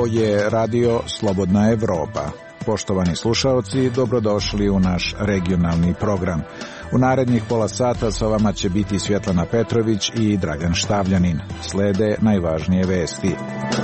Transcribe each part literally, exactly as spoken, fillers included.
Ovo je radio Slobodna Evropa. Poštovani slušaoci, dobrodošli u naš regionalni program. U narednih pola sata sa vama će biti Svjetlana Petrović i Dragan Štavljanin. Slede najvažnije vesti.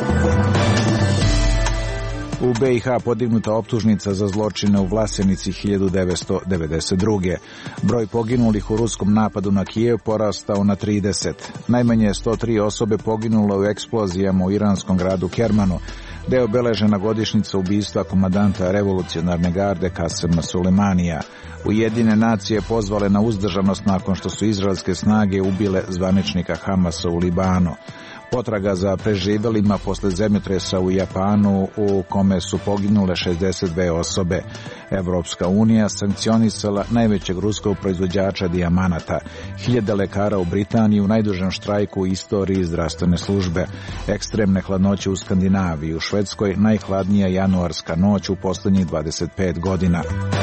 U B i H podignuta optužnica za zločine u Vlasenici hiljadu devetsto devedeset druge. Broj poginulih u ruskom napadu na Kijev porastao na trideset. Najmanje sto tri osobe poginulo u eksplozijama u iranskom gradu Kermanu, gde je obeležena godišnjica ubistva komandanta revolucionarne garde Kasema Sulejmanija. Ujedinjene nacije pozvale na uzdržanost nakon što su izraelske snage ubile zvaničnika Hamasa u Libanu. Potraga za preživjelima posle zemljotresa u Japanu u kome su poginule šezdeset dve osobe. Evropska unija sankcionisala najvećeg ruskog proizvođača dijamanata. Hiljade lekara u Britaniji u najdužem štrajku u istoriji zdravstvene službe. Ekstremne hladnoće u Skandinaviji, u Švedskoj najhladnija januarska noć u posljednjih dvadeset pet godina.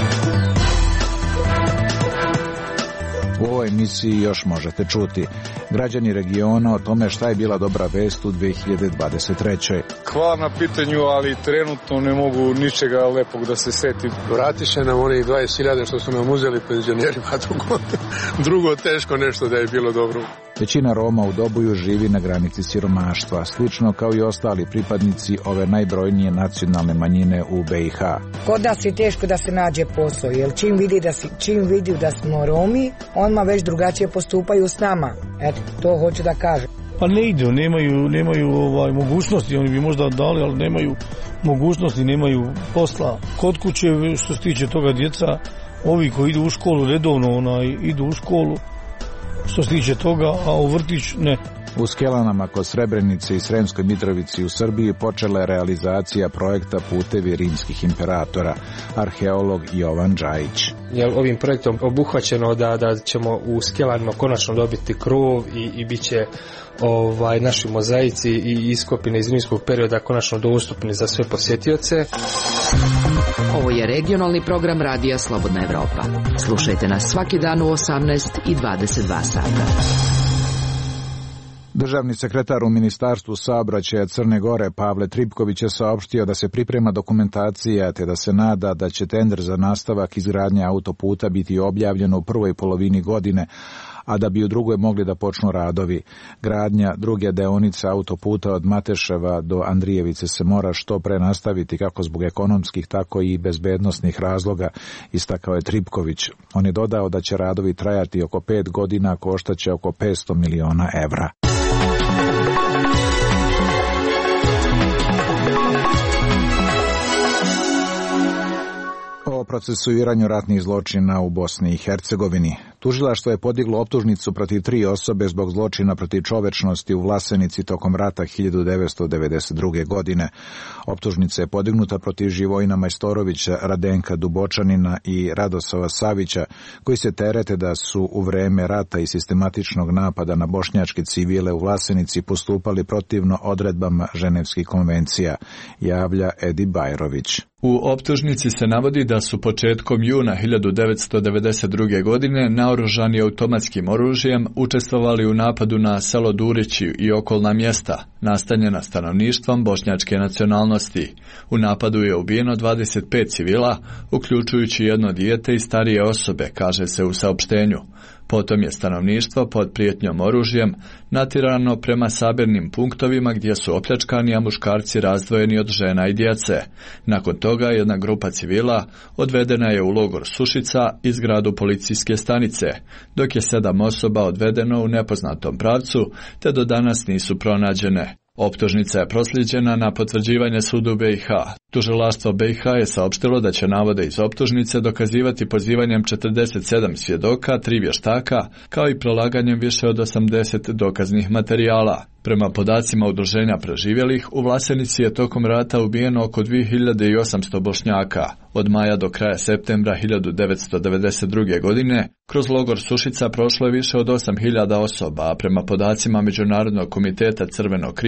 U ovoj emisiji još možete čuti građani regiona o tome šta je bila dobra vest u dve hiljade dvadeset trećoj. Hvala na pitanju, ali trenutno ne mogu ničega lepog da se setim. Vratiše nam onih dvadeset hiljada što su nam uzeli penzionerima, drugo, drugo teško nešto da je bilo dobro. Većina Roma u Doboju živi na granici siromaštva, slično kao i ostali pripadnici ove najbrojnije nacionalne manjine u B i H. Kod nas je teško da se nađe posao, jer čim vidi da, si, čim vidi da smo Romi, odmah već drugačije postupaju s nama. Eto, to hoću da kažem. Pa ne idu, nemaju, nemaju ovaj, mogućnosti, oni bi možda dali, ali nemaju mogućnosti, nemaju posla. Kod kuće, što se tiče toga djeca, ovi koji idu u školu redovno, onaj, idu u školu, što se tiče toga, a u vrtić ne. U Skelanama kod Srebrenice i Sremskoj Mitrovici u Srbiji počela je realizacija projekta Putevi rimskih imperatora, arheolog Jovan Džajić. Je ovim projektom obuhvaćeno da, da ćemo u Skelanima konačno dobiti krov i, i bit će ovaj, naši mozaici i iskopine iz rimskog perioda konačno dostupni za sve posjetioce. Ovo je regionalni program Radija Slobodna Evropa. Slušajte nas svaki dan u osamnaest i dvadeset dva sata. Državni sekretar u Ministarstvu saobraćaja Crne Gore Pavle Tripković je saopštio da se priprema dokumentacija te da se nada da će tender za nastavak izgradnje autoputa biti objavljen u prvoj polovini godine, a da bi u drugoj mogli da počnu radovi. Gradnja druge deonice autoputa od Mateševa do Andrijevice se mora što pre nastaviti kako zbog ekonomskih, tako i bezbednosnih razloga, istakao je Tripković. On je dodao da će radovi trajati oko pet godina, koštaće oko petsto miliona evra. O procesuiranju ratnih zločina u Bosni i Hercegovini. Tužilaštvo je podiglo optužnicu protiv tri osobe zbog zločina protiv čovečnosti u Vlasenici tokom rata hiljadu devetsto devedeset druge. godine. Optužnica je podignuta protiv Živojina Majstorovića, Radenka Dubočanina i Radosava Savića, koji se terete da su u vreme rata i sistematičnog napada na bošnjačke civile u Vlasenici postupali protivno odredbama Ženevskih konvencija, javlja Edi Bajrović. U optužnici se navodi da su početkom juna hiljadu devetsto devedeset druge. godine naoružani automatskim oružjem učestvovali u napadu na selo Durići i okolna mjesta, nastanjena stanovništvom bošnjačke nacionalnosti. U napadu je ubijeno dvadeset pet civila, uključujući jedno dijete i starije osobe, kaže se u saopštenju. Potom je stanovništvo pod prijetnjom oružjem natjerano prema sabirnim punktovima gdje su opljačkani, a muškarci razdvojeni od žena i djece. Nakon toga jedna grupa civila odvedena je u logor Sušica i zgradu policijske stanice, dok je sedam osoba odvedeno u nepoznatom pravcu, te do danas nisu pronađene. Optužnica je proslijeđena na potvrđivanje sudu B i H. Tužilaštvo B i H je saopštilo da će navode iz optužnice dokazivati pozivanjem četrdeset sedam svjedoka, tri vještaka, kao i prolaganjem više od osamdeset dokaznih materijala. Prema podacima udruženja preživjelih, u Vlasenici je tokom rata ubijeno oko dvije hiljade osamsto Bošnjaka. Od maja do kraja septembra hiljadu devetsto devedeset druge. godine kroz logor Sušica prošlo je više od osam hiljada osoba, a prema podacima Međunarodnog komiteta Crvenog križa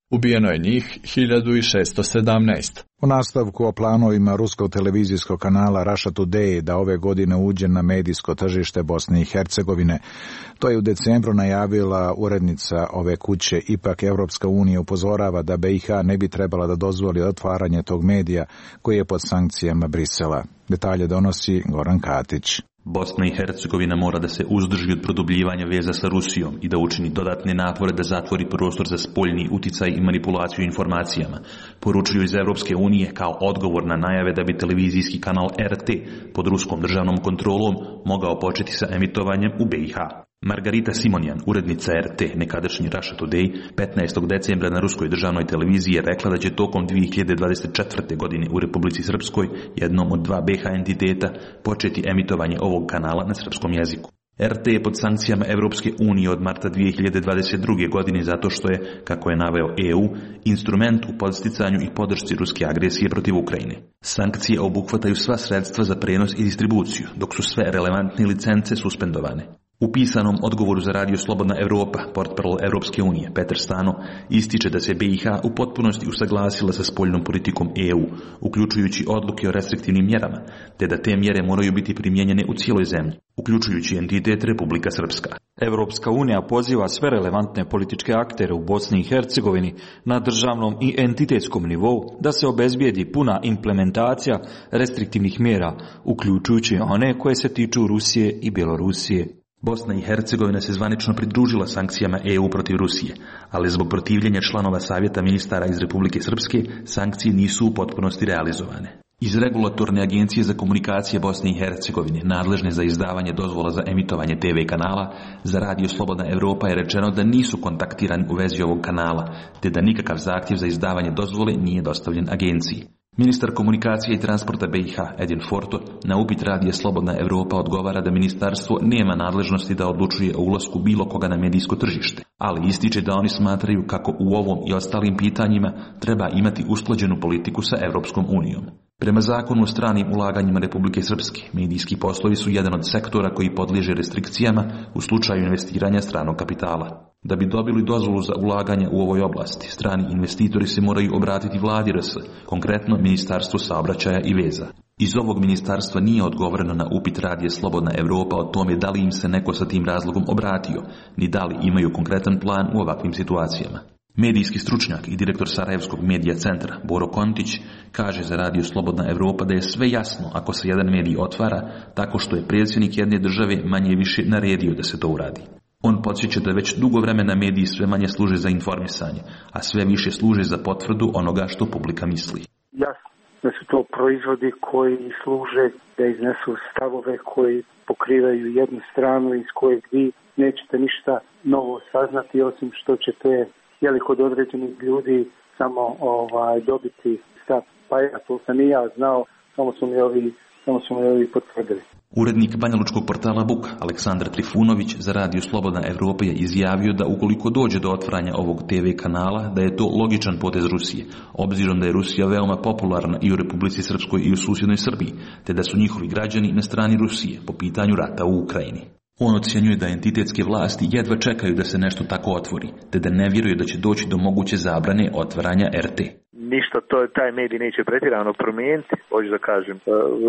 Ubijeno je njih hiljadu šesto sedamnaest. U nastavku o planovima ruskog televizijskog kanala Russia Today da ove godine uđe na medijsko tržište Bosne i Hercegovine. To je u decembru najavila urednica ove kuće. Ipak Evropska unija upozorava da B i H ne bi trebala da dozvoli otvaranje tog medija koji je pod sankcijama Brisela. Detalje donosi Goran Katić. Bosna i Hercegovina mora da se uzdrži od produbljivanja veza sa Rusijom i da učini dodatne napore da zatvori prostor za spoljni uticaj i manipulaciju informacijama, poručuju iz Evropske unije kao odgovor na najave da bi televizijski kanal R T pod ruskom državnom kontrolom mogao početi sa emitovanjem u B i H. Margarita Simonjan, urednica R T, nekadašnji Russia Today, petnaestog decembra na ruskoj državnoj televiziji je rekla da će tokom dvije hiljade dvadeset četvrte. godine u Republici Srpskoj, jednom od dva B i H entiteta, početi emitovanje ovog kanala na srpskom jeziku. R T je pod sankcijama Evropske unije od marta dvije hiljade dvadeset druge. godine zato što je, kako je naveo E U, instrument u podsticanju i podršci ruske agresije protiv Ukrajine. Sankcije obuhvataju sva sredstva za prenos i distribuciju, dok su sve relevantne licence suspendovane. U pisanom odgovoru za Radio Slobodna Evropa, portparol Evropske unije, Petar Stano, ističe da se B i H u potpunosti usaglasila sa spoljnom politikom E U, uključujući odluke o restriktivnim mjerama, te da te mjere moraju biti primijenjene u cijeloj zemlji, uključujući entitet Republika Srpska. Evropska unija poziva sve relevantne političke aktere u Bosni i Hercegovini na državnom i entitetskom nivou da se obezbijedi puna implementacija restriktivnih mjera, uključujući one koje se tiču Rusije i Bjelorusije. Bosna i Hercegovina se zvanično pridružila sankcijama E U protiv Rusije, ali zbog protivljenja članova Savjeta ministara iz Republike Srpske, sankcije nisu u potpunosti realizovane. Iz Regulatorne agencije za komunikacije Bosne i Hercegovine, nadležne za izdavanje dozvola za emitovanje T V kanala, za Radio Slobodna Evropa je rečeno da nisu kontaktirani u vezi ovog kanala, te da nikakav zahtjev za izdavanje dozvole nije dostavljen agenciji. Ministar komunikacije i transporta B i H, Edin Forto, na upit Radija Slobodna Evropa odgovara da ministarstvo nema nadležnosti da odlučuje o ulasku bilo koga na medijsko tržište, ali ističe da oni smatraju kako u ovom i ostalim pitanjima treba imati usklađenu politiku sa Evropskom unijom. Prema zakonu o stranim ulaganjima Republike Srpske, medijski poslovi su jedan od sektora koji podliježe restrikcijama u slučaju investiranja stranog kapitala. Da bi dobili dozvolu za ulaganje u ovoj oblasti, strani investitori se moraju obratiti vladi R S, konkretno Ministarstvu saobraćaja i veza. Iz ovog ministarstva nije odgovoreno na upit Radija Slobodna Evropa o tome da li im se neko sa tim razlogom obratio, ni da li imaju konkretan plan u ovakvim situacijama. Medijski stručnjak i direktor Sarajevskog medija centra Boro Kontić kaže za Radio Slobodna Evropa da je sve jasno ako se jedan medij otvara tako što je predsjednik jedne države manje više naredio da se to uradi. On podsjeća da već dugo vremena mediji sve manje služe za informisanje, a sve više služe za potvrdu onoga što publika misli. Jasno da su to proizvodi koji služe da iznesu stavove koji pokrivaju jednu stranu iz kojeg vi nećete ništa novo saznati, osim što ćete jeli kod određenih ljudi samo ovaj dobiti stav. Pa ja to sam i ja znao, samo su mi ovi, samo su mi ovi potvrdili. Urednik banjalučkog portala Buk, Aleksandar Trifunović, za Radio Slobodna Evropa je izjavio da ukoliko dođe do otvaranja ovog T V kanala, da je to logičan potez Rusije, obzirom da je Rusija veoma popularna i u Republici Srpskoj i u susjednoj Srbiji, te da su njihovi građani na strani Rusije po pitanju rata u Ukrajini. On ocjenjuje da entitetske vlasti jedva čekaju da se nešto tako otvori, te da ne vjeruje da će doći do moguće zabrane otvaranja R T. Ništa to taj medij neće pretjerano promijeniti, hoću da kažem,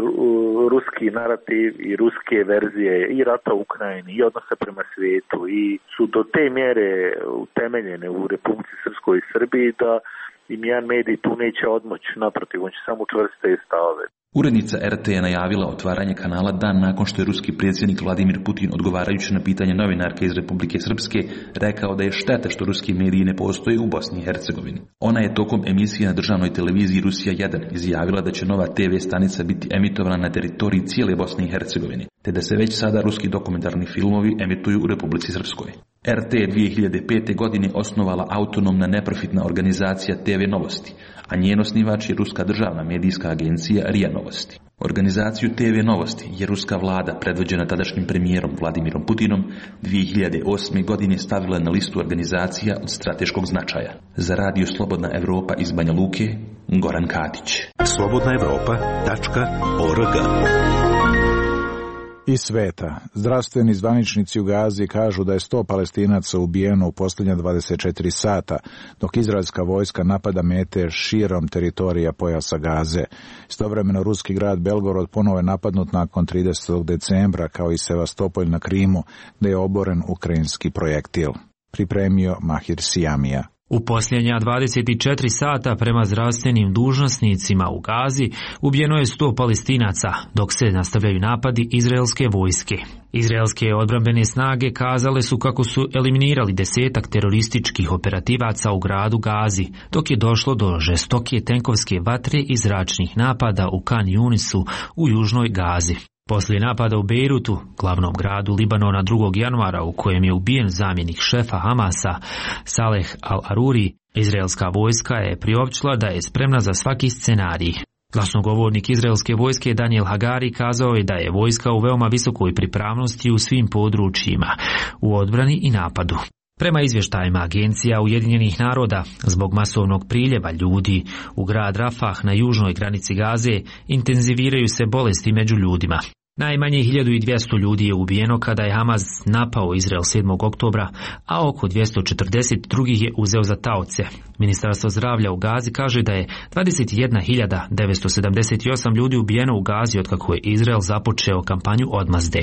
ruski narativ i ruske verzije i rata u Ukrajini i odnosa prema svijetu i su do te mjere utemeljene u Republici Srpskoj i Srbiji da im jedan medij tu neće odmoći, naprotiv, on će samo učvrstiti te stavove. Urednica R T je najavila otvaranje kanala dan nakon što je ruski predsjednik Vladimir Putin, odgovarajući na pitanje novinarke iz Republike Srpske, rekao da je šteta što ruski mediji ne postoje u Bosni i Hercegovini. Ona je tokom emisije na državnoj televiziji Rusija jedan izjavila da će nova T V stanica biti emitovana na teritoriji cijele Bosne i Hercegovine, te da se već sada ruski dokumentarni filmovi emituju u Republici Srpskoj. R T je dvije hiljade pete. godine osnovala autonomna neprofitna organizacija T V Novosti, a njen osnivač je ruska državna medijska agencija R I A Novosti. Organizaciju T V Novosti je ruska vlada, predvođena tadašnjim premijerom Vladimirom Putinom, dvije hiljade osme. godine stavila na listu organizacija od strateškog značaja. Za Radio Slobodna Evropa iz Banja Luke, Goran Katić. slobodna evropa tačka org Iz sveta. Zdravstveni zvaničnici u Gazi kažu da je sto Palestinaca ubijeno u posljednja dvadeset četiri sata, dok izraelska vojska napada mete širom teritorija pojasa Gaze. Istovremeno ruski grad Belgorod ponovo je napadnut nakon tridesetog decembra, kao i Sevastopolj na Krimu, gdje je oboren ukrajinski projektil. Pripremio Mahir Sijamija. U posljednja dvadeset četiri sata prema zdravstvenim dužnosnicima u Gazi ubijeno je sto Palestinaca, dok se nastavljaju napadi izraelske vojske. Izraelske odbrambene snage kazale su kako su eliminirali desetak terorističkih operativaca u gradu Gazi, dok je došlo do žestoke tenkovske vatre i zračnih napada u Kan Yunisu u južnoj Gazi. Poslije napada u Bejrutu, glavnom gradu Libanona drugog januara u kojem je ubijen zamjenik šefa Hamasa Saleh al-Aruri, izraelska vojska je priopćila da je spremna za svaki scenarij. Glasnogovornik izraelske vojske Daniel Hagari kazao je da je vojska u veoma visokoj pripravnosti u svim područjima, u odbrani i napadu. Prema izvještajima agencija Ujedinjenih naroda, zbog masovnog priljeva ljudi u grad Rafah na južnoj granici Gaze, intenziviraju se bolesti među ljudima. Najmanje hiljadu dvjesto ljudi je ubijeno kada je Hamas napao Izrael sedmog oktobra, a oko dvjesto četrdeset drugih je uzeo za taoce. Ministarstvo zdravlja u Gazi kaže da je dvadeset jedna hiljada devetsto sedamdeset osam ljudi ubijeno u Gazi otkako je Izrael započeo kampanju odmazde.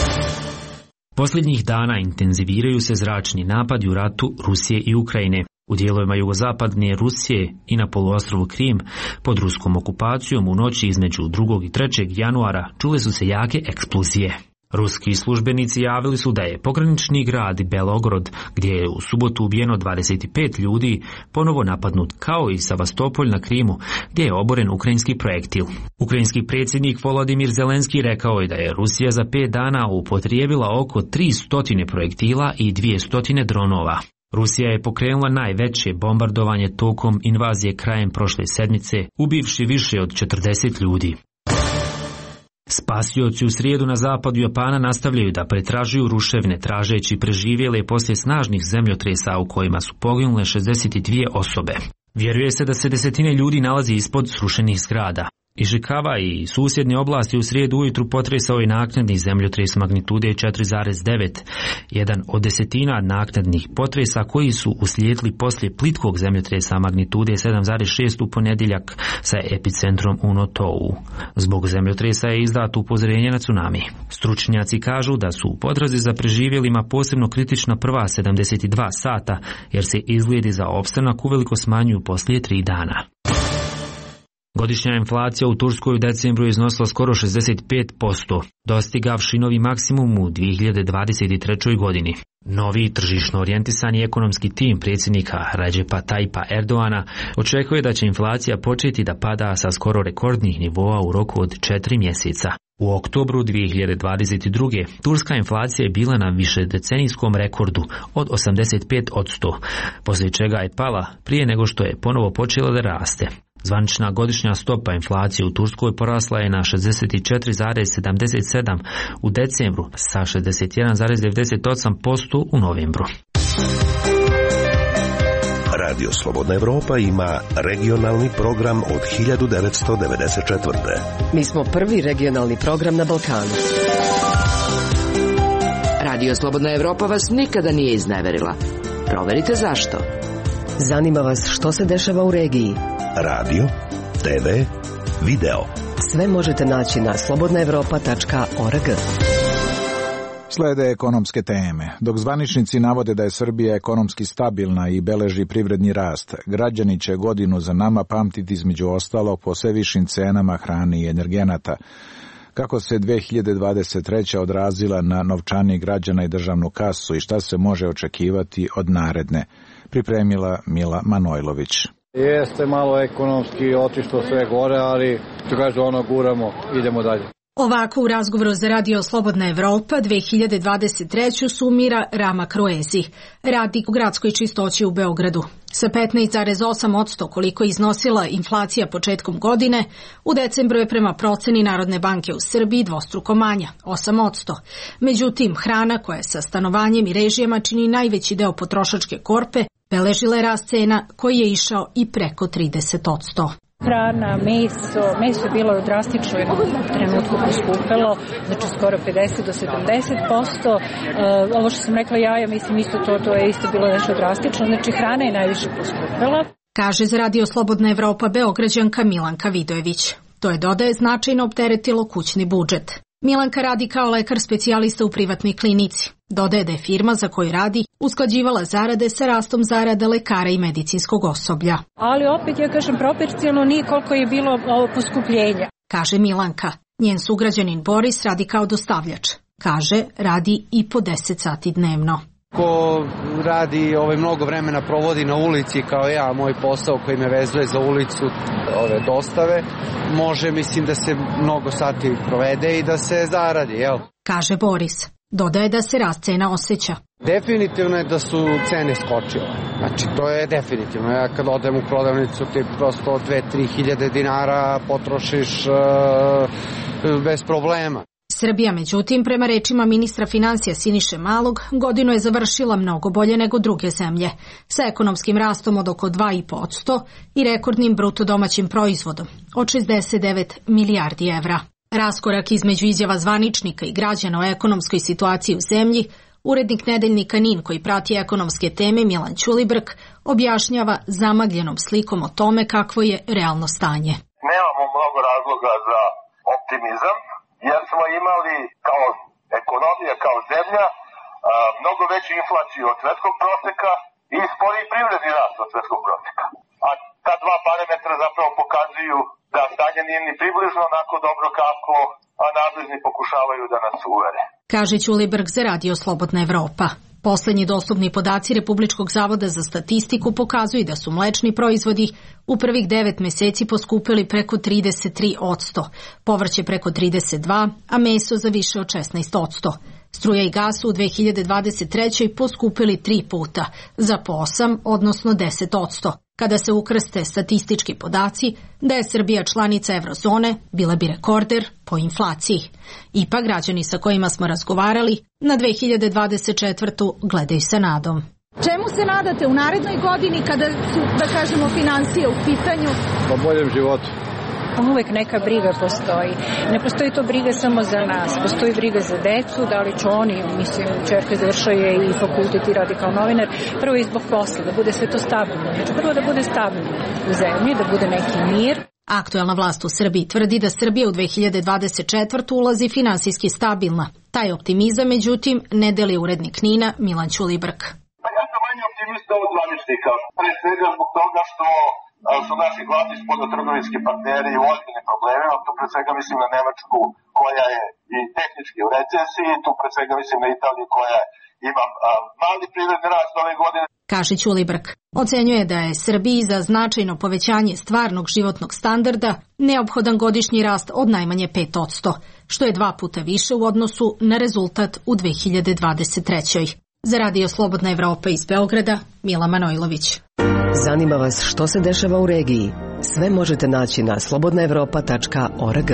Posljednjih dana intenziviraju se zračni napadi u ratu Rusije i Ukrajine. U dijelovima jugozapadne Rusije i na poluostrvu Krim pod ruskom okupacijom u noći između drugog i trećeg januara čule su se jake eksplozije. Ruski službenici javili su da je pogranični grad Belgorod, gdje je u subotu ubijeno dvadeset pet ljudi, ponovo napadnut, kao i Sevastopolj na Krimu, gdje je oboren ukrajinski projektil. Ukrajinski predsjednik Volodimir Zelenski rekao je da je Rusija za pet dana upotrijebila oko tristo projektila i dvjesto dronova. Rusija je pokrenula najveće bombardovanje tokom invazije krajem prošle sedmice, ubivši više od četrdeset ljudi. Spasioci u srijedu na zapadu Japana nastavljaju da pretražuju ruševine tražeći preživjele poslije snažnih zemljotresa u kojima su poginule šezdeset dvije osobe. Vjeruje se da se desetine ljudi nalazi ispod srušenih zgrada. Ishikawa i susjedne oblasti u srijedu ujutru potresao je naknadni zemljotres magnitude četiri zarez devet, jedan od desetina naknadnih potresa koji su uslijedili poslije plitkog zemljotresa magnitude sedam zarez šest u ponedjeljak sa epicentrom u Notou. Zbog zemljotresa je izdato upozorenje na tsunami. Stručnjaci kažu da su u potrazi za preživjelima posebno kritična prva sedamdeset dva sata, jer se izgledi za opstanak uveliko smanjuju poslije tri dana. Godišnja inflacija u Turskoj u decembru je iznosila skoro šezdeset pet posto, dostigavši novi maksimum u dvije hiljade dvadeset trećoj godini. Novi tržišno orijentisani ekonomski tim predsjednika Recepa Tayyipa Erdoana očekuje da će inflacija početi da pada sa skoro rekordnih nivoa u roku od četiri mjeseca. U oktobru dvije hiljade dvadeset druge. turska inflacija je bila na višedecenijskom rekordu od osamdeset pet posto, poslije čega je pala prije nego što je ponovo počela da raste. Zvanična godišnja stopa inflacije u Turskoj porasla je na šezdeset četiri zarez sedamdeset sedam u decembru sa šezdeset jedan zarez devedeset osam posto u novembru. Radio Slobodna Evropa ima regionalni program od hiljadu devetsto devedeset četvrte. Mi smo prvi regionalni program na Balkanu. Radio Slobodna Evropa vas nikada nije izneverila. Proverite zašto. Zanima vas što se dešava u regiji. Radio, te ve, video. Sve možete naći na slobodna evropa tačka org. Slede ekonomske teme. Dok zvaničnici navode da je Srbija ekonomski stabilna i beleži privredni rast, građani će godinu za nama pamtiti između ostalog po sve višim cenama hrane i energenata. Kako se dvije hiljade dvadeset treća odrazila na novčani građana i državnu kasu i šta se može očekivati od naredne, pripremila Mila Manojlović. Jeste malo ekonomski otišlo sve gore, ali što kaže ono guramo, idemo dalje. Ovako u razgovoru za Radio Slobodna Evropa dvije hiljade dvadeset treću sumira Rama Kroezi, radnik u gradskoj čistoći u Beogradu. Sa petnaest zarez osam posto koliko je iznosila inflacija početkom godine, u decembru je prema proceni Narodne banke u Srbiji dvostruko manja, osam posto. Međutim, hrana koja sa stanovanjem i režijama čini najveći deo potrošačke korpe, beležila je rast cena koji je išao i preko trideset posto. Hrana, meso, meso je bilo drastično u jednom trenutku poskupelo, znači skoro pedeset do sedamdeset posto. Uh, ovo što sam rekla jaja, mislim isto to, to je isto bilo nešto drastično, znači hrana je najviše poskupela. Kaže za Radio Slobodna Evropa Beograđanka Milanka Vidojević. To je, dodaje, značajno opteretilo kućni budžet. Milanka radi kao lekar specijalista u privatnoj klinici. Dodaje da je firma za koju radi usklađivala zarade sa rastom zarada lekara i medicinskog osoblja. Ali opet, ja kažem, proporcionalno nije koliko je bilo ovo poskupljenja. Kaže Milanka. Njen sugrađanin Boris radi kao dostavljač. Kaže, radi i po deset sati dnevno. Ko radi ovaj, mnogo vremena provodi na ulici kao ja, moj posao koji me vezuje za ulicu, ove dostave, može, mislim, da se mnogo sati provede i da se zaradi, jel? Kaže Boris. Dodaje da se rast cena osjeća. Definitivno je da su cene skočile. Znači, to je definitivno. Ja kad odem u prodavnicu, ti prosto dve do tri hiljade dinara potrošiš uh, bez problema. Srbija, međutim, prema rečima ministra financija Siniše Malog, godinu je završila mnogo bolje nego druge zemlje, sa ekonomskim rastom od oko dva i po posto i rekordnim bruto domaćim proizvodom od šezdeset devet milijardi evra. Raskorak između izjava zvaničnika i građana o ekonomskoj situaciji u zemlji, urednik nedeljnika N I N koji prati ekonomske teme Milan Ćulibrk objašnjava zamagljenom slikom o tome kakvo je realno stanje. Nemamo mnogo razloga za optimizam, jer smo imali kao ekonomija, kao zemlja, mnogo veću inflaciju od svetskog proseka i sporiji privredni rast od svetskog proseka. A ta dva parametra zapravo pokazuju da stanje nije ni približno onako dobro kako a nadležni pokušavaju da nas uvere. Kaže Ćulibrk za Radio Slobodna Evropa. Poslednji dostupni podaci Republičkog zavoda za statistiku pokazuju da su mlečni proizvodi u prvih devet meseci poskupili preko trideset tri posto, povrće preko trideset dva posto, a meso za više od šesnaest posto. Struja i gas u dve hiljade dvadeset trećoj poskupili tri puta, za po osam, odnosno deset posto. Kada se ukrste statistički podaci da je Srbija članica eurozone, bila bi rekorder po inflaciji. Ipak građani sa kojima smo razgovarali na dve hiljade dvadeset četvrtu gledaju sa nadom. Čemu se nadate u narednoj godini kada su, da kažemo, financije u pitanju? Po boljem životu. Uvek neka briga postoji. Ne postoji to briga samo za nas, postoji briga za decu, da li će oni, mislim, čerka završuje i fakultet i radi kao novinar, prvo i zbog posla, da bude sve to stabilno. Znači prvo da bude stabilno u zemlji, da bude neki mir. Aktuelna vlast u Srbiji tvrdi da Srbija u dve hiljade dvadeset četvrtu ulazi finansijski stabilna. Taj optimizam, međutim, ne deli urednik N I N-a Milan Ćulibrk. Pa ja sam manje optimista od zvaničnika, pre svega zbog toga što su naši glavni spoljnotrgovinski partneri u ozbiljnim problemima, tu pre svega mislim na Nemačku koja je i tehnički u recesiji, tu pre svega mislim na Italiju koja ima mali privredni rast ove godine. Kaže Ćulibrk. Ocenjuje da je Srbiji za značajno povećanje stvarnog životnog standarda neophodan godišnji rast od najmanje pet posto, što je dva puta više u odnosu na rezultat u dve hiljade dvadeset trećoj. Za Radio Slobodna Evropa iz Beograda, Mila Manojlović. Zanima vas što se dešava u regiji? Sve možete naći na slobodna evropa tačka org.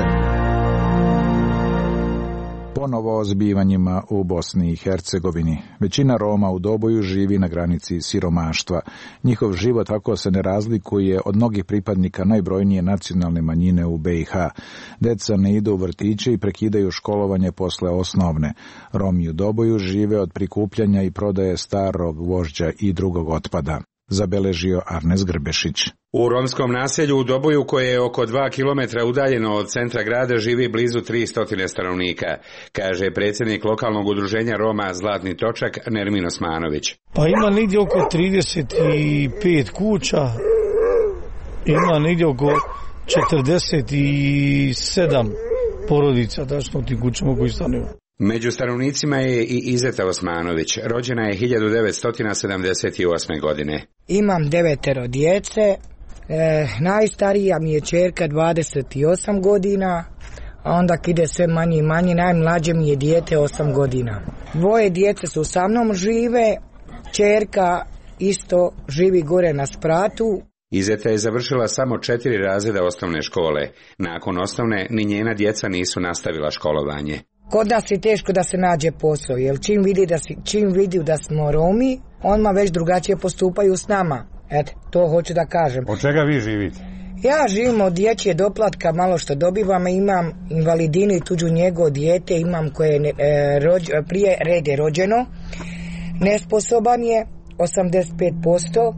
Ponovo o zbivanjima u Bosni i Hercegovini. Većina Roma u Doboju živi na granici siromaštva. Njihov život tako se ne razlikuje od mnogih pripadnika najbrojnije nacionalne manjine u B i H. Deca ne idu u vrtiće i prekidaju školovanje posle osnovne. Romi u Doboju žive od prikupljanja i prodaje starog gvožđa i drugog otpada. Zabeležio Arnes Grbešić. U romskom naselju u Doboju, koje je oko dva kilometra udaljeno od centra grada, živi blizu tristo stanovnika, kaže predsjednik lokalnog udruženja Roma Zlatni točak Nermin Osmanović. Pa ima negdje oko trideset pet kuća, ima negdje oko četrdeset sedam porodica, tačno u tim kućama koji stanuju. Među stanovnicima je i Izeta Osmanović. Rođena je hiljadu devetsto sedamdeset osme. godine. Imam devetero djece. E, najstarija mi je ćerka dvadeset osam godina, a onda ide sve manje i manje. Najmlađe mi je dijete osam godina. Dvoje djece su sa mnom žive. Ćerka isto živi gore na spratu. Izeta je završila samo četiri razreda osnovne škole. Nakon osnovne ni njena djeca nisu nastavila školovanje. Kod nas je teško da se nađe posao, jer čim vidi da, si, čim vidi da smo Romi, onma već drugačije postupaju s nama. Eto, to hoću da kažem. Od čega vi živite? Ja živim od dječje doplatka, malo što dobivam, imam invalidinu i tuđu njegu od dijete, imam koje je e, rođ, prije red je rođeno, nesposoban je, osamdeset pet posto,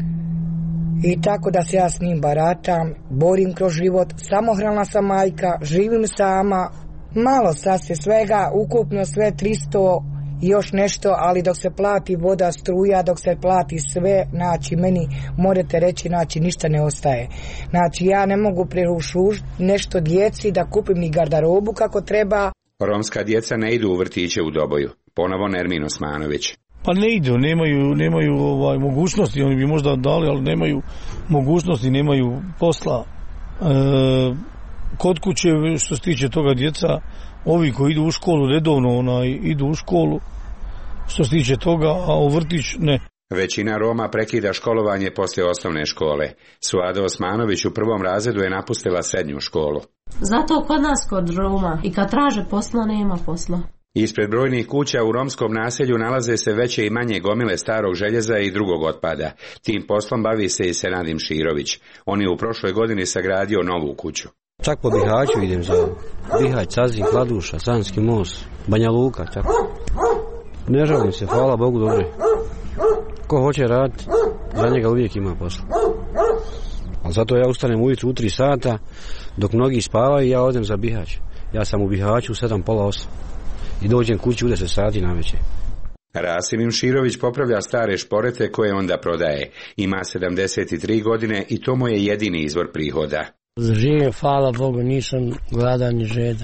i tako da se ja s njim baratam, borim kroz život, samohrana sam majka, živim sama, malo sasvim svega, ukupno sve tristo i još nešto, ali dok se plati voda, struja, dok se plati sve, znači meni morate reći, znači ništa ne ostaje. Znači ja ne mogu priuštiti nešto djeci da kupim ni garderobu kako treba. Romska djeca ne idu u vrtiće u Doboju, ponovo Nermin Osmanović. Pa ne idu, nemaju, nemaju ovaj, mogućnosti, oni bi možda dali, ali nemaju mogućnosti, nemaju posla. E, kod kuće, što se tiče toga djeca, ovi koji idu u školu redovno, onaj, idu u školu, što se tiče toga, a u vrtić ne. Većina Roma prekida školovanje poslije osnovne škole. Suada Osmanović u prvom razredu je napustila srednju školu. Zato kod nas kod Roma i kad traže posla, nema posla. Ispred brojnih kuća u romskom naselju nalaze se veće i manje gomile starog željeza i drugog otpada. Tim poslom bavi se i Senadim Širović. On je u prošloj godini sagradio novu kuću. Čak po Bihaću idem za Bihać, Cazin, Kladuša, Sanski most, Banja Luka, čak. Ne žalim se, hvala Bogu, dobro. Ko hoće raditi, za njega uvijek ima posla. Ali zato ja ustanem ujutru u tri sata, dok mnogi spavaju, ja odem za Bihać. Ja sam u Bihaću u sedam, pola osam. I dođem kući u deset sati na večer. Rasim Širović popravlja stare šporete koje onda prodaje. Ima sedamdeset tri godine i to mu je jedini izvor prihoda. Živim, hvala Bogu, nisam gladan ni žedan.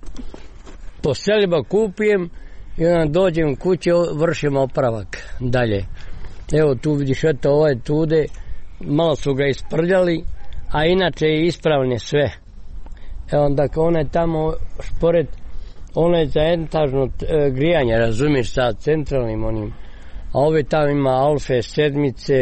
Po selima kupijem i onda dođem kući, vršim opravak dalje. Evo tu vidiš, eto ovaj tude, malo su ga isprljali, a inače je ispravne sve. Evo onda onaj tamo šporet, ono je za etažno e, grijanje, razumiješ, sa centralnim onim. A ove tamo ima Alfe, Sedmice,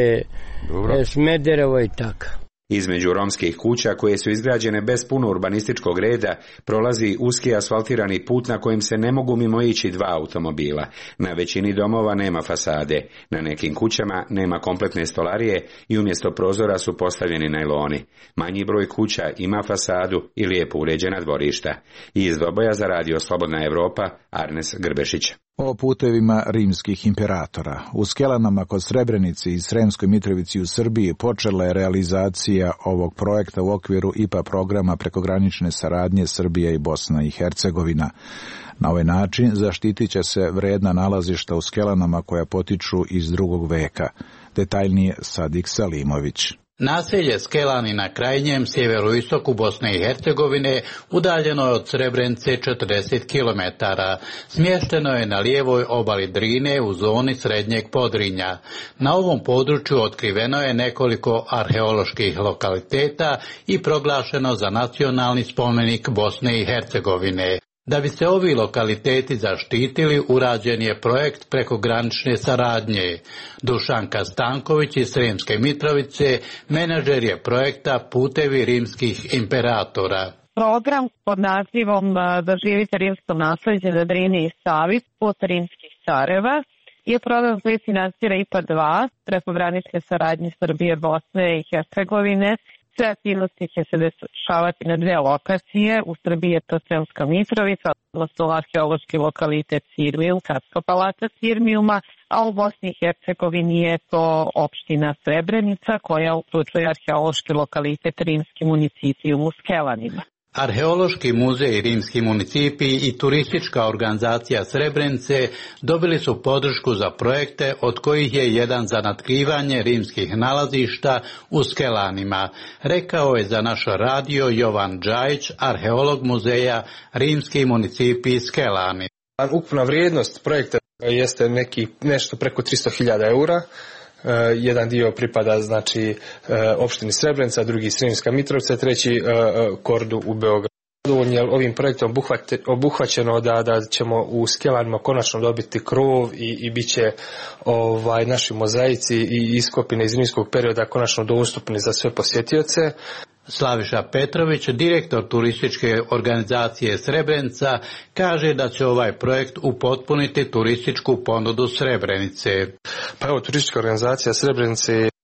e, Smederevo i tako. Između romskih kuća koje su izgrađene bez puno urbanističkog reda prolazi uski asfaltirani put na kojem se ne mogu mimoići dva automobila. Na većini domova nema fasade, na nekim kućama nema kompletne stolarije i umjesto prozora su postavljeni najloni. Manji broj kuća ima fasadu i lijepo uređena dvorišta. Iz Doboja za radio Slobodna Evropa, Arnes Grbešić. O putevima rimskih imperatora. U Skelanama kod Srebrenice i Sremskoj Mitrovici u Srbiji počela je realizacija ovog projekta u okviru I P A programa prekogranične saradnje Srbija i Bosna i Hercegovina. Na ovaj način zaštitit će se vredna nalazišta u Skelanama koja potiču iz drugog veka. Detaljnije Sadik Salimović. Naselje Skelani na krajnjem sjeveroistoku Bosne i Hercegovine udaljeno je od Srebrenice četrdeset kilometara. Smješteno je na lijevoj obali Drine u zoni Srednjeg Podrinja. Na ovom području otkriveno je nekoliko arheoloških lokaliteta i proglašeno za nacionalni spomenik Bosne i Hercegovine. Da bi se ovi lokaliteti zaštitili, urađen je projekt prekogranične saradnje. Dušanka Stanković iz Sremske Mitrovice, menadžer je projekta Putevi rimskih imperatora. Program pod nazivom Doživite rimsko naslijeđe na Drini i Savi, put rimskih careva, je program koji financira I P A dva, prekogranične saradnje Srbije, Bosne i Hercegovine. Sve aktivnosti će se dešavati na dve lokacije. U Srbiji je to Sremska Mitrovica, odnosno arheološki lokalitet Sirmijum, Katska palata Sirmijuma, a u Bosni i Hercegovini je to opština Srebrenica koja uključuje arheološki lokalitet Rimski municipijum u Skelanima. Arheološki muzej Rimski municipij i turistička organizacija Srebrenice dobili su podršku za projekte od kojih je jedan za natkrivanje rimskih nalazišta u Skelanima, rekao je za naš radio Jovan Džajić, arheolog muzeja Rimski municipij Skelani. Ukupna vrijednost projekta jeste neki nešto preko tristo hiljada eura. Uh, jedan dio pripada znači uh, opštini Srebrenica, drugi Sremska Mitrovica, treći uh, Kordu u Beogradu. Ovim projektom obuhvate, obuhvaćeno da, da ćemo u Skelanima konačno dobiti krov i, i bit će ovaj, naši mozaici i iskopine iz rimskog perioda konačno dostupni za sve posjetioce. Slaviša Petrović, direktor turističke organizacije Srebrenica, kaže da će ovaj projekt upotpuniti turističku ponudu Srebrenice. Pa evo, turistička organizacija Srebrenice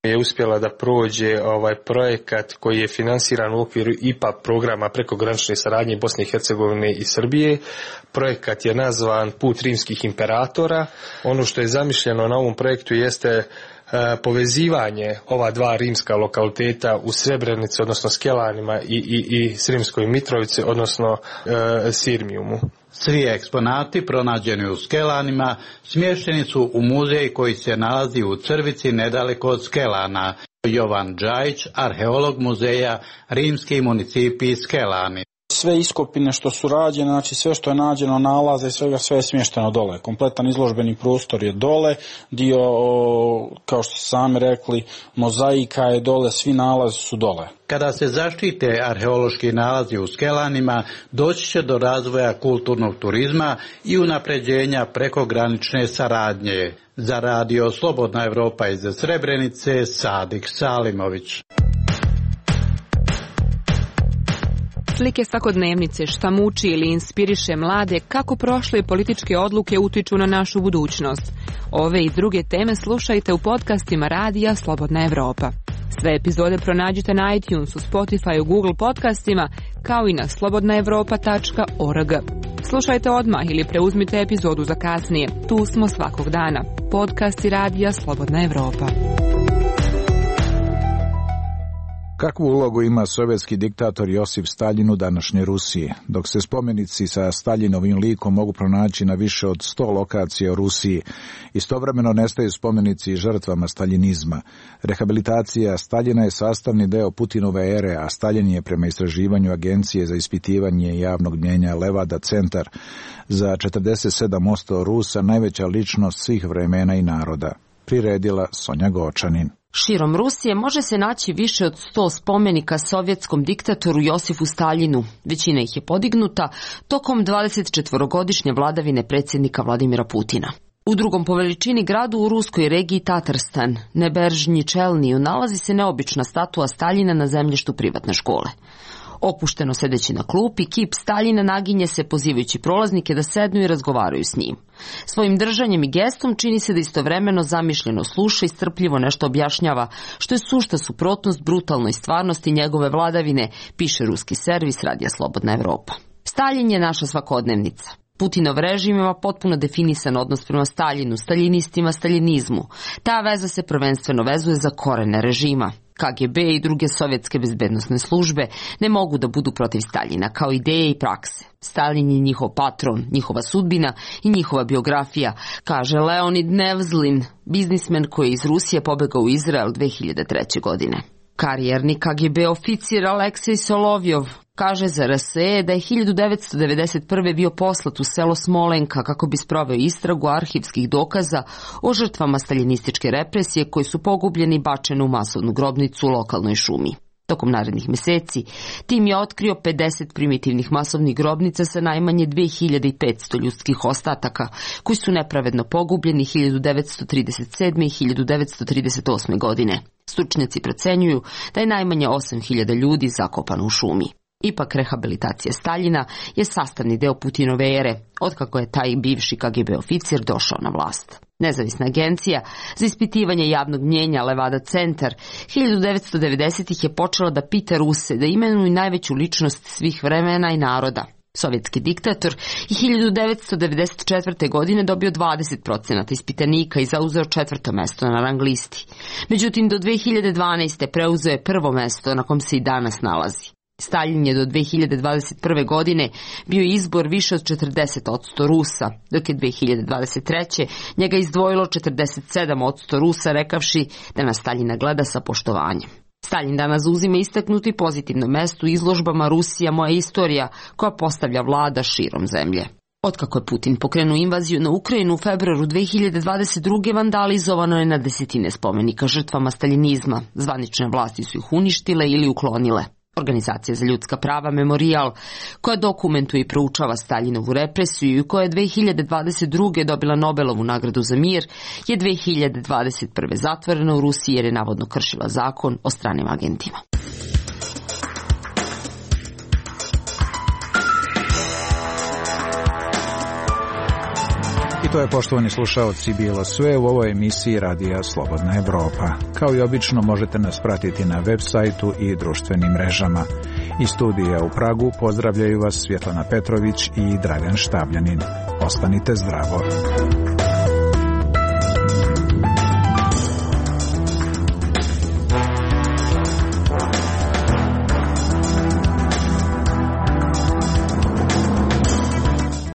je uspjela da prođe ovaj projekat koji je finansiran u okviru I P A programa prekogranične saradnje Bosne i Hercegovine i Srbije. Projekat je nazvan Put rimskih imperatora. Ono što je zamišljeno na ovom projektu jeste povezivanje ova dva rimska lokaliteta u Srebrenici, odnosno Skelanima i, i, i Sremskoj Mitrovici, odnosno e, Sirmijumu. Svi eksponati pronađeni u Skelanima smješteni su u muzej koji se nalazi u Crvici nedaleko od Skelana. Jovan Džajić, arheolog muzeja Rimski municipi Skelani. Sve iskopine što su rađene, znači sve što je nađeno, nalaze i svega, sve je smješteno dole. Kompletan izložbeni prostor je dole, dio, kao što ste sami rekli, mozaika je dole, svi nalazi su dole. Kada se zaštite arheološki nalazi u Skelanima, doći će do razvoja kulturnog turizma i unapređenja prekogranične saradnje. Za radio Slobodna Evropa iz Srebrenice, Sadik Salimović. Slike svakodnevnice, šta muči ili inspiriše mlade, kako prošle političke odluke utiču na našu budućnost. Ove i druge teme slušajte u podcastima Radija Slobodna Evropa. Sve epizode pronađite na iTunesu, Spotify, Google podcastima, kao i na slobodna evropa tačka org. Slušajte odmah ili preuzmite epizodu za kasnije. Tu smo svakog dana. Podcasti Radija Slobodna Evropa. Kakvu ulogu ima sovjetski diktator Josip Staljin u današnjoj Rusiji? Dok se spomenici sa Staljinovim likom mogu pronaći na više od sto lokacija u Rusiji, istovremeno nestaju spomenici žrtvama staljinizma. Rehabilitacija Staljina je sastavni deo Putinove ere, a Staljin je prema istraživanju Agencije za ispitivanje javnog mnjenja Levada centar za četrdeset sedam posto Rusa najveća ličnost svih vremena i naroda. Priredila Sonja Gočanin. Širom Rusije može se naći više od sto spomenika sovjetskom diktatoru Josifu Staljinu. Većina ih je podignuta tokom dvadesetčetvorogodišnje vladavine predsjednika Vladimira Putina. U drugom po veličini gradu u ruskoj regiji Tatarstan, Neberžnji Čelniju, nalazi se neobična statua Staljina na zemljištu privatne škole. Opušteno sedeći na klupi, kip Staljina naginje se pozivajući prolaznike da sednu i razgovaraju s njim. Svojim držanjem i gestom čini se da istovremeno zamišljeno sluša i strpljivo nešto objašnjava, što je sušta suprotnost brutalnoj stvarnosti njegove vladavine, piše ruski servis Radija Slobodna Evropa. Staljin je naša svakodnevnica. Putinov režim ima potpuno definisan odnos prema Staljinu, staljinistima, staljinizmu. Ta veza se prvenstveno vezuje za korene režima. K G B i druge sovjetske bezbednosne službe ne mogu da budu protiv Staljina kao ideje i prakse. Staljin je njihov patron, njihova sudbina i njihova biografija, kaže Leonid Nevzlin, biznismen koji je iz Rusije pobegao u Izrael dve hiljade treće. godine. Karijerni K G B oficir Aleksej Solovjov kaže za R S E da je hiljadu devetsto devedeset prve. bio poslat u selo Smolenka kako bi sproveo istragu arhivskih dokaza o žrtvama staljinističke represije koji su pogubljeni i bačeni u masovnu grobnicu u lokalnoj šumi. Tokom narednih meseci tim je otkrio pedeset primitivnih masovnih grobnica sa najmanje dve hiljade petsto ljudskih ostataka koji su nepravedno pogubljeni hiljadu devetsto trideset sedme. i hiljadu devetsto trideset osme. godine. Stručnjaci procenjuju da je najmanje osam hiljada ljudi zakopano u šumi. Ipak rehabilitacija Staljina je sastavni deo Putinove ere, otkako je taj bivši K G B oficir došao na vlast. Nezavisna agencija za ispitivanje javnog mnjenja Levada centar hiljadu devetsto devedesetih. je počela da pita Ruse da imenuju najveću ličnost svih vremena i naroda. Sovjetski diktator i hiljadu devetsto devedeset četvrte. godine dobio dvadeset procenata ispitanika i zauzeo četvrto mesto na rang listi. Međutim, do dve hiljade dvanaeste. preuzeo je prvo mesto na kom se i danas nalazi. Staljin je do dve hiljade dvadeset prve. godine bio izbor više od četrdeset posto Rusa, dok je dve hiljade dvadeset treće. njega izdvojilo četrdeset sedam posto Rusa, rekavši da na Staljina gleda sa poštovanjem. Staljin danas zauzima istaknuto i pozitivno mesto u izložbama Rusija moja istorija, koja postavlja vlada širom zemlje. Otkako je Putin pokrenuo invaziju na Ukrajinu u februaru dve hiljade dvadeset druge. vandalizovano je na desetine spomenika žrtvama staljinizma. Zvanične vlasti su ih uništile ili uklonile. Organizacija za ljudska prava Memorial, koja dokumentuje i proučava Staljinovu represiju i koja je dve hiljade dvadeset druge. dobila Nobelovu nagradu za mir, je dve hiljade dvadeset prve. zatvorena u Rusiji jer je navodno kršila zakon o stranim agentima. I to je, poštovani slušaoci, bilo sve u ovoj emisiji Radija Slobodna Evropa. Kao i obično možete nas pratiti na web sajtu i društvenim mrežama. Iz studija u Pragu pozdravljaju vas Svjetlana Petrović i Dragan Štabljanin. Ostanite zdravo.